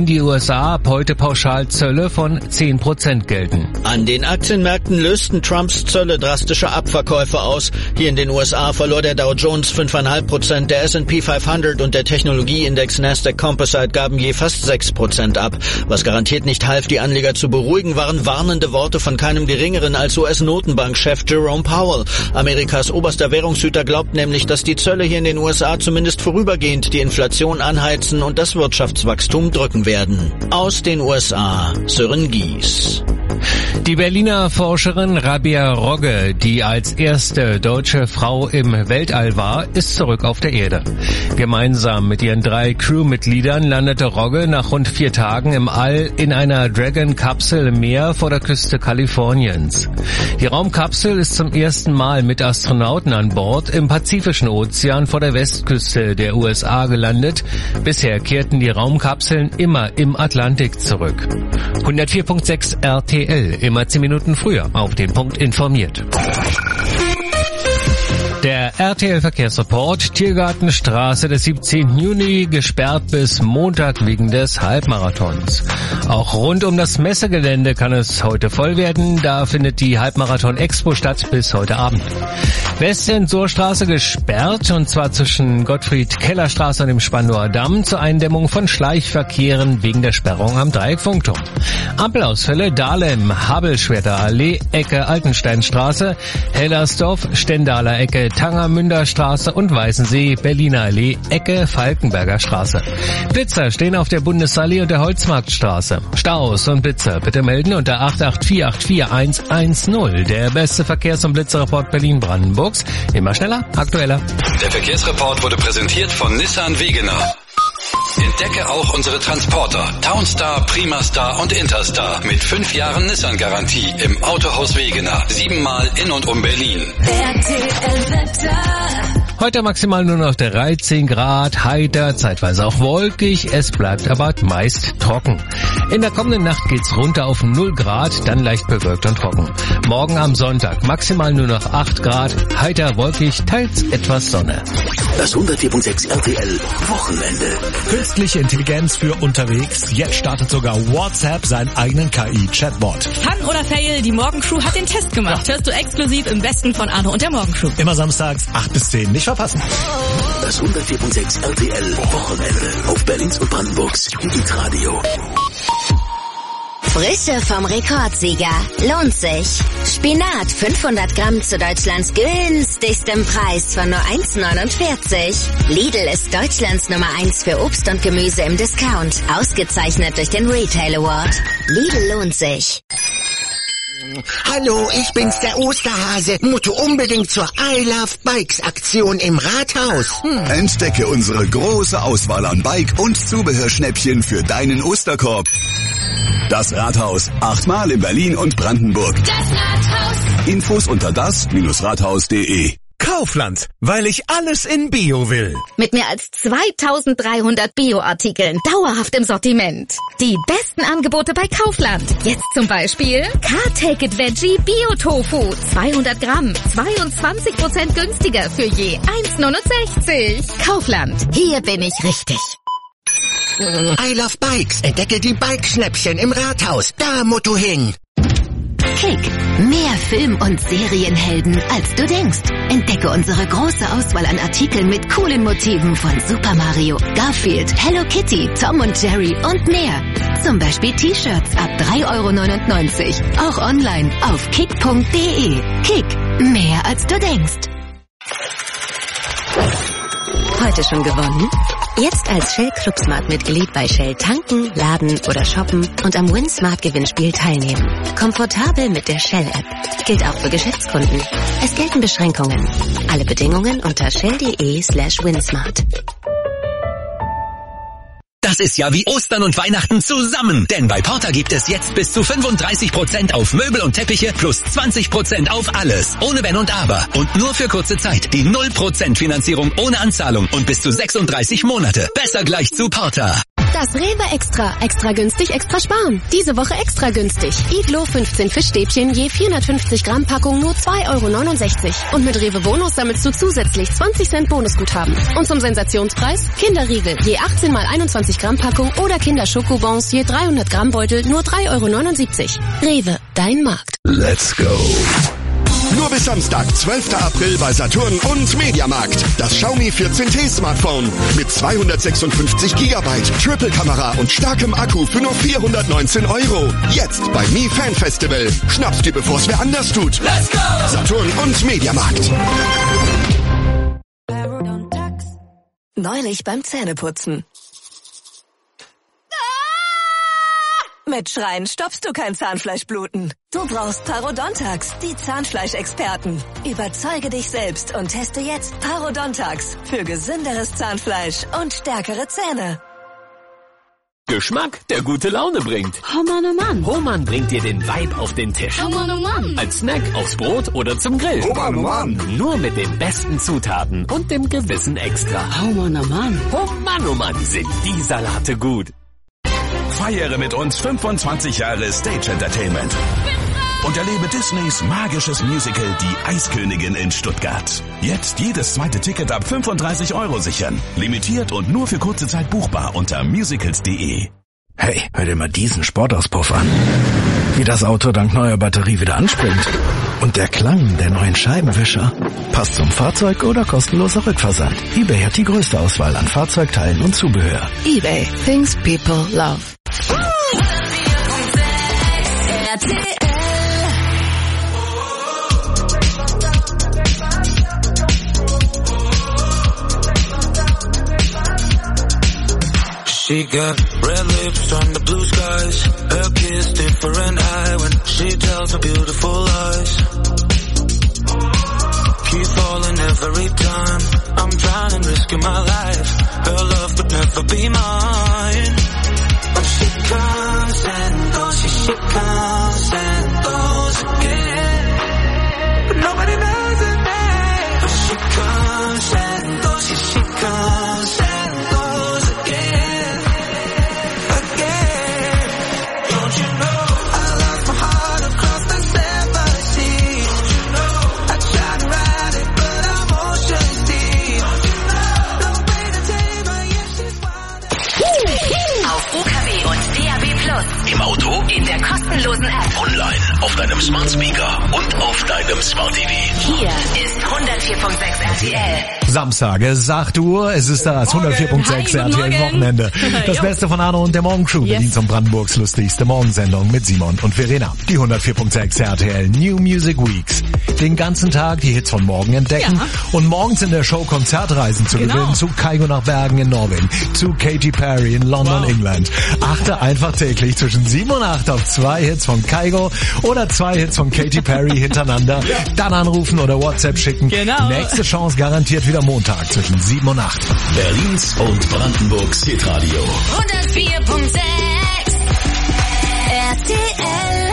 in die U S A ab heute pauschal Zölle von zehn Prozent gelten. An den Aktienmärkten lösten Trumps Zölle drastische Abverkäufe aus. Hier in den U S A verlor der Dow Jones fünf Komma fünf Prozent, der S and P fünfhundert und der Technologieindex Nasdaq Composite gaben je fast sechs Prozent ab. Was garantiert nicht half, die Anleger zu beruhigen, waren warnende Worte von keinem geringeren als U S-Notenbankchef Jerome Powell. Amerikas oberster Währungshüter glaubt nämlich, dass die Zölle hier in den U S A zumindest vorübergehend die Inflation anheizen und das Wirtschaftswachstum drücken werden. Aus den U S A, Sören Gies. Die Berliner Forscherin Rabia Rogge, die als erste deutsche Frau im Weltall war, ist zurück auf der Erde. Gemeinsam mit ihren drei Crewmitgliedern landete Rogge nach rund vier Tagen im All in einer Dragon-Kapsel im Meer vor der Küste Kaliforniens. Die Raumkapsel ist zum ersten Mal mit Astronauten an Bord im Pazifischen Ozean vor der Westküste der U S A gelandet. Bisher kehrten die Raumkapseln immer im Atlantik zurück. hundertvier Komma sechs R T L, immer zehn Minuten früher auf den Punkt informiert. Der R T L-Verkehrsreport, Tiergartenstraße des siebzehnten Juni, gesperrt bis Montag wegen des Halbmarathons. Auch rund um das Messegelände kann es heute voll werden, da findet die Halbmarathon-Expo statt bis heute Abend. Westend-Sohrstraße gesperrt, und zwar zwischen Gottfried-Keller-Straße und dem Spandauer Damm zur Eindämmung von Schleichverkehren wegen der Sperrung am Dreieckfunkturm. Ampelausfälle Dahlem, Habelschwerter Allee, Ecke Altensteinstraße, Hellersdorf, Stendaler Ecke, Tangermünder Straße und Weißensee, Berliner Allee, Ecke Falkenberger Straße. Blitzer stehen auf der Bundesallee und der Holzmarktstraße. Staus und Blitzer bitte melden unter acht acht vier acht vier eins eins null. Der beste Verkehrs- und Blitzerreport Berlin-Brandenburgs. Immer schneller, aktueller. Der Verkehrsreport wurde präsentiert von Nissan Wegener. Entdecke auch unsere Transporter Townstar, Primastar und Interstar mit fünf Jahren Nissan-Garantie im Autohaus Wegener. Siebenmal in und um Berlin. R T L-Wetter. Heute maximal nur noch dreizehn Grad, heiter, zeitweise auch wolkig, es bleibt aber meist trocken. In der kommenden Nacht geht's runter auf null Grad, dann leicht bewölkt und trocken. Morgen am Sonntag maximal nur noch acht Grad, heiter, wolkig, teils etwas Sonne. Das hundertvier Komma sechs R T L Wochenende. Künstliche Intelligenz für unterwegs. Jetzt startet sogar WhatsApp seinen eigenen K I-Chatbot. Fun oder Fail, die Morgencrew hat den Test gemacht. Hörst du exklusiv im Besten von Arno und der Morgencrew. Immer samstags acht bis zehn, nicht verpassen. Das hundertvier Komma sechs R T L Wochenende auf Berlins und Brandenburgs Hitradio. Frische vom Rekordsieger. Lohnt sich. Spinat fünfhundert Gramm zu Deutschlands günstigstem Preis von nur eins Komma neunundvierzig. Lidl ist Deutschlands Nummer eins für Obst und Gemüse im Discount. Ausgezeichnet durch den Retail Award. Lidl lohnt sich. Hallo, ich bin's, der Osterhase. Musst du unbedingt zur I Love Bikes Aktion im Rathaus. Hm. Entdecke unsere große Auswahl an Bike- und Zubehörschnäppchen für deinen Osterkorb. Das Rathaus. Achtmal in Berlin und Brandenburg. Das Rathaus. Infos unter das Rathaus punkt de. Kaufland, weil ich alles in Bio will. Mit mehr als zweitausenddreihundert Bio-Artikeln dauerhaft im Sortiment. Die besten Angebote bei Kaufland. Jetzt zum Beispiel Car-Take-It Veggie Bio-Tofu. zweihundert Gramm, zweiundzwanzig Prozent günstiger für je eins Komma neunundsechzig. Kaufland, hier bin ich richtig. I Love Bikes. Entdecke die Bikeschnäppchen im Rathaus. Da musst du hin. Kick. Mehr Film- und Serienhelden, als du denkst. Entdecke unsere große Auswahl an Artikeln mit coolen Motiven von Super Mario, Garfield, Hello Kitty, Tom und Jerry und mehr. Zum Beispiel T-Shirts ab drei Euro neunundneunzig. Auch online auf kick punkt de. Kick. Mehr als du denkst. Heute schon gewonnen? Jetzt als Shell Clubsmart-Mitglied bei Shell tanken, laden oder shoppen und am WinSmart-Gewinnspiel teilnehmen. Komfortabel mit der Shell-App. Gilt auch für Geschäftskunden. Es gelten Beschränkungen. Alle Bedingungen unter shell punkt de slash winsmart. Das ist ja wie Ostern und Weihnachten zusammen. Denn bei Porter gibt es jetzt bis zu fünfunddreißig Prozent auf Möbel und Teppiche plus zwanzig Prozent auf alles. Ohne Wenn und Aber. Und nur für kurze Zeit. Die null Prozent Finanzierung ohne Anzahlung und bis zu sechsunddreißig Monate. Besser gleich zu Porter. Das Rewe Extra. Extra günstig, extra sparen. Diese Woche extra günstig. Iglo fünfzehn Fischstäbchen je vierhundertfünfzig Gramm Packung nur zwei Euro neunundsechzig. Und mit Rewe Bonus sammelst du zusätzlich zwanzig Cent Bonusguthaben. Und zum Sensationspreis Kinderriegel je achtzehn mal einundzwanzig Gramm Packung oder Kinderschokobons je dreihundert Gramm Beutel nur drei Euro neunundsiebzig. Rewe, dein Markt. Let's go. Nur bis Samstag, zwölfter April bei Saturn und Mediamarkt. Das Xiaomi vierzehn T Smartphone mit zweihundertsechsundfünfzig Gigabyte, Triple-Kamera und starkem Akku für nur vierhundertneunzehn Euro. Jetzt bei Mi Fan Festival. Schnapp's dir, bevor es wer anders tut. Let's go! Saturn und Mediamarkt. Neulich beim Zähneputzen. Mit Schreien stoppst du kein Zahnfleischbluten. Du brauchst Parodontax, die Zahnfleischexperten. Überzeuge dich selbst und teste jetzt Parodontax für gesünderes Zahnfleisch und stärkere Zähne. Geschmack, der gute Laune bringt. Oh Mann, oh Mann. Hohmann bringt dir den Vibe auf den Tisch. Oh Mann, oh Mann. Als Snack aufs Brot oder zum Grill. Oh Mann, oh Mann. Nur mit den besten Zutaten und dem gewissen Extra. Oh Mann, oh Mann. Oh Mann, oh Mann, sind die Salate gut. Feiere mit uns fünfundzwanzig Jahre Stage Entertainment. Und erlebe Disneys magisches Musical Die Eiskönigin in Stuttgart. Jetzt jedes zweite Ticket ab fünfunddreißig Euro sichern. Limitiert und nur für kurze Zeit buchbar unter musicals punkt de. Hey, hör dir mal diesen Sportauspuff an. Wie das Auto dank neuer Batterie wieder anspringt. Und der Klang der neuen Scheibenwischer. Passt zum Fahrzeug oder kostenloser Rückversand. eBay hat die größte Auswahl an Fahrzeugteilen und Zubehör. eBay. Things people love. She got red lips on the blue skies. Her kiss different eye when she tells her beautiful lies. Keep falling every time. I'm trying and risking my life. Her love could never be mine. But she comes and goes, she, she comes and goes again. But nobody knows her name. But she comes and goes, she, she comes and goes again. Again. Don't you know I lost my heart across the seven seas? Don't you know I tried to ride it, but I'm ocean's deep. Don't you know no way to tame her, yeah, she's wild. Auf U K W und D A B Plus. Im Auto, In der kostenlosen App. online, auf deinem Smart Speaker und auf deinem Smart T V. Hier ist hundertvier Komma sechs R T L. Samstag, es ist acht Uhr, es ist das hundertvier Komma sechs Hi, R T L guten Wochenende. Das Jo. Beste von Arno und der Morgencrew, Yes. Berlins und Brandenburgs lustigste Morgensendung mit Simon und Verena. Die hundertvier Komma sechs R T L New Music Weeks. Den ganzen Tag die Hits von morgen entdecken Ja. und morgens in der Show Konzertreisen zu Genau. gewinnen zu Kygo nach Bergen in Norwegen, zu Katy Perry in London, Wow. England. Achte einfach täglich zwischen sieben und acht auf zwei Hits von Kygo oder zwei Hits von Katy Perry hintereinander. Dann anrufen oder WhatsApp schicken. Genau. Nächste Chance garantiert wieder Montag zwischen sieben und acht. Berlins und Brandenburgs Hitradio. hundertvier Komma sechs R T L.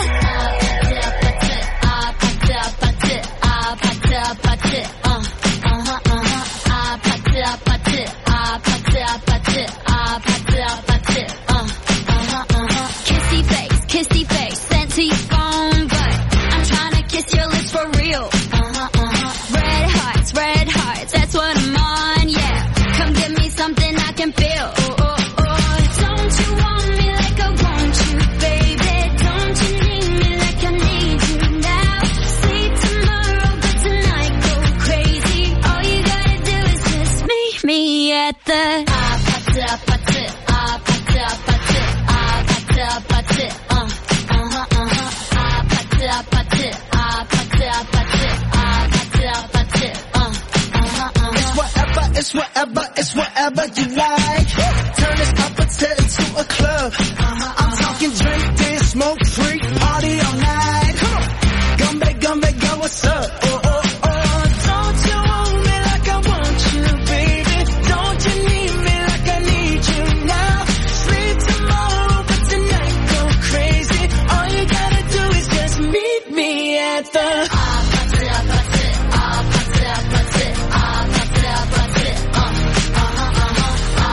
Kissy face, kissy face, sent to your phone, but I'm trying to kiss your lips for real. Red hearts, red hearts, that's what I'm on, yeah. Come give me something I can feel. Oh, oh, oh. Don't you want me like I want you, baby? Don't you need me like I need you now? See tomorrow, but tonight go crazy. All you gotta do is just meet me at the ah, pata, pata, ah, pata, pata, ah, pata, pata, uh, uh-huh, uh-huh, ah, pata, pata, ah, pata, pata, ah, pata, pata, uh, uh-huh, uh-huh. It's whatever, it's whatever, it's whatever you like. Turn this up until into a club. I'm talking drink, dance, smoke, freak, party all night. Come on. Gumbe, gumbe, go, what's up? Oh, oh, oh. Don't you want me like I want you, baby? Don't you need me like I need you now? Sleep tomorrow, but tonight go crazy. All you gotta do is just meet me at the ah, pata, pata, ah, pata, pata, ah, pata, pata, uh, uh-huh, uh-huh, ah,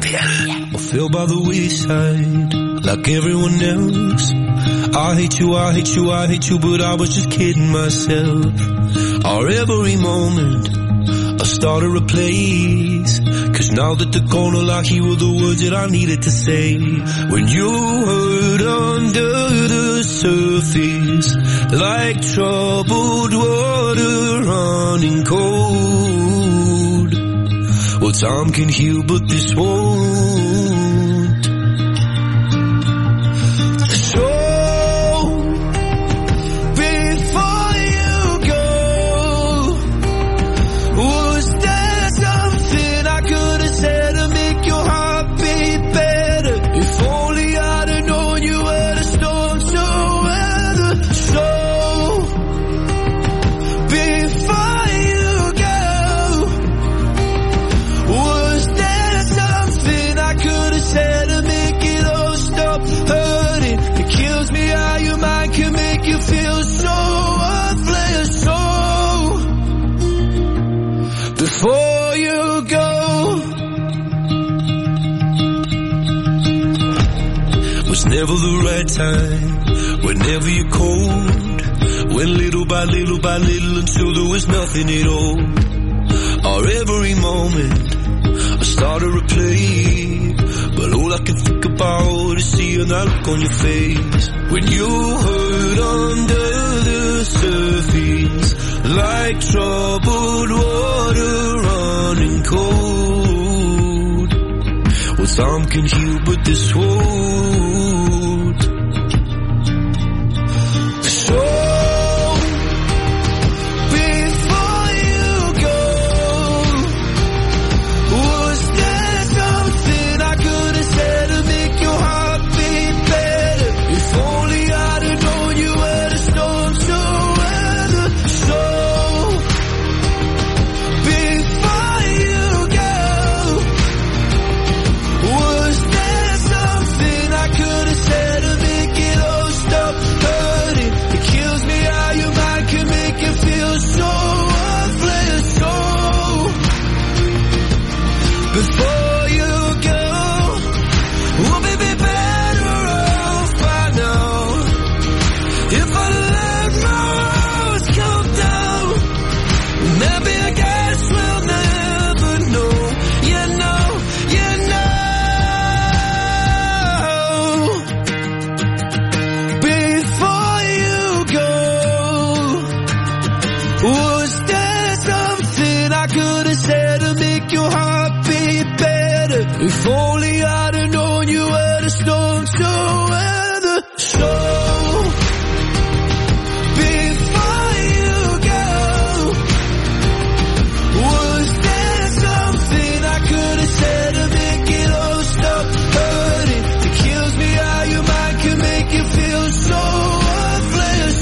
T L. I fell by the wayside, like everyone else. I hate you, I hate you, I hate you, but I was just kidding myself. Our every moment, I started a place. Cause now that they're gone, all I hear were the words that I needed to say. When you hurt under the surface, like troubled water running cold. Well, time can heal, but this won't. So, before you go, was there something I could have said to make your heart beat better? If only I'd have known you were the storm to weather. So, before you go, was there something I could have said to make it all stop hurting? It kills me how your mind can make you feel so worthless. So, before you go, was never the right time, whenever you're cold, went little by little by little until there was nothing at all. Or every moment I started to play, but all I can think about is seeing that look on your face. When you hurt under the surface, like troubled water running cold. Well, time can heal, but this won't. So, before you go, was there something I could have said to make your heart beat better? If only I'd have known you were the storm to weather. So, before you go, was there something I could have said to make it all stop hurting? It kills me how your mind can make you feel so worthless. So, before you go, would we be better off by now? If I let my walls come down, maybe I guess we'll never know. You know, you know. Before you go, was there something I could have said to make your heart beat better? If only I'd have known you were the storm to weather. So, before you go, was there something I could have said to make it all stop hurting? It kills me how your mind can make you feel so worthless.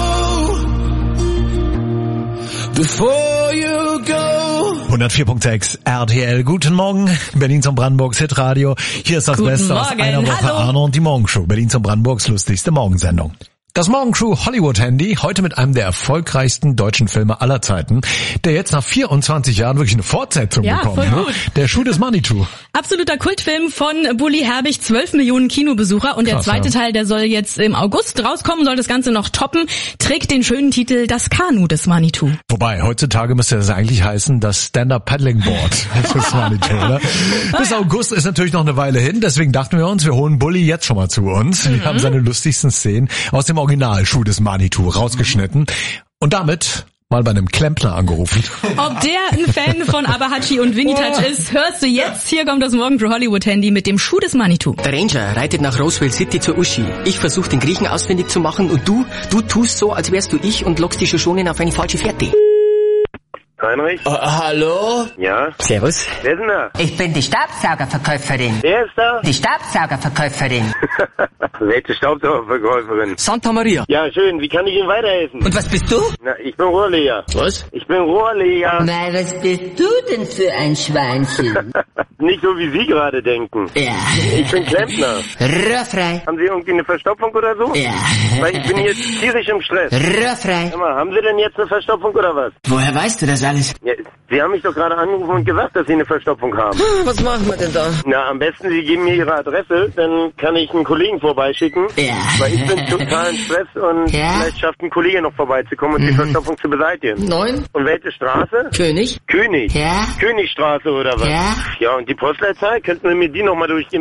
So, before you go. hundertvier Komma sechs R T L. Guten Morgen, Berlin zum Brandenburgs Hitradio. Hier ist das Guten Beste aus Morgen. einer Woche. Hallo. Arno und die Morgenshow. Berlin zum Brandenburgs lustigste Morgensendung. Das Morgenshow Hollywood Handy, heute mit einem der erfolgreichsten deutschen Filme aller Zeiten, der jetzt nach vierundzwanzig Jahren wirklich eine Fortsetzung Ja, bekommt. voll Ne? gut. Der Schuh des Manitou. Absoluter Kultfilm von Bully Herbig, zwölf Millionen Kinobesucher und der Krass, zweite ja. Teil, der soll jetzt im August rauskommen, soll das Ganze noch toppen, trägt den schönen Titel Das Kanu des Manitou. Wobei, heutzutage müsste das eigentlich heißen, das Stand-Up Paddling Board des Manitou, oder? Bis August ist natürlich noch eine Weile hin, deswegen dachten wir uns, wir holen Bully jetzt schon mal zu uns. Wir Mhm. haben seine lustigsten Szenen aus dem Original Schuh des Manitou rausgeschnitten und damit mal bei einem Klempner angerufen. Ob der ein Fan von Abahachi und Vinny-Touch ist, hörst du jetzt. Hier kommt das Morgen True Hollywood Handy mit dem Schuh des Manitou. Der Ranger reitet nach Roswell City zur Uschi. Ich versuche den Griechen ausfindig zu machen und du, du tust so, als wärst du ich und lockst die Shoshonen auf eine falsche Fährte. Heinrich? Uh, hallo? Ja? Servus. Wer ist denn da? Ich bin die Staubsaugerverkäuferin. Wer ist da? Die Staubsaugerverkäuferin. Welche Staubsaugerverkäuferin? Santa Maria. Ja, schön. Wie kann ich Ihnen weiterhelfen? Und was bist du? Na, ich bin Rohrleger. Was? Ich bin Rohrleger. Na, was bist du denn für ein Schweinchen? Nicht so, wie Sie gerade denken. Ja. Ich bin Klempner. Röhrfrei. Haben Sie irgendwie eine Verstopfung oder so? Ja. Weil ich bin jetzt tierisch im Stress. Röhrfrei. Sag mal, haben Sie denn jetzt eine Verstopfung oder was? Woher weißt du das alles? Ja, Sie haben mich doch gerade angerufen und gesagt, dass Sie eine Verstopfung haben. Was machen wir denn da? Na, am besten Sie geben mir Ihre Adresse, dann kann ich einen Kollegen vorbeischicken. Ja. Weil ich bin total in Stress und ja? vielleicht schafft ein Kollege noch vorbeizukommen und mhm. die Verstopfung zu beseitigen. Neun? Und welche Straße? König. König? Ja. Königstraße oder was? Ja. Ja, und die Postleitzahl? Könnten Sie mir die nochmal durchgeben?